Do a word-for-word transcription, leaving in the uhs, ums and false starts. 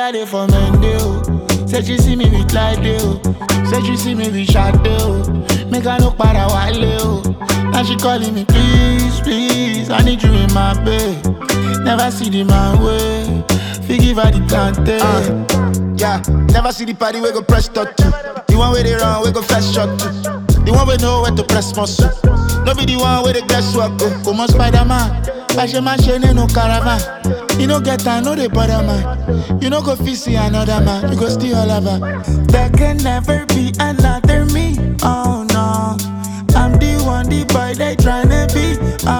I dey for Monday, oh. Said she see me with like oh. Said she see me with shadow, oh. Make her look para wale, oh. Now she calling me, please, please, I need you in my bed. Never see the man way, forgive her the tante. uh, Yeah, never see the party we go press start to. The one where they run, we go fast shot to. The one we know where to press muscle. No be the one where they guess what go. Come on Spider-Man, Bashe man shene no caravan. You no get time, no they bother man. You no go fit see another man, you go still all over. There can never be another me, oh no. I'm the one, the boy they tryna be, oh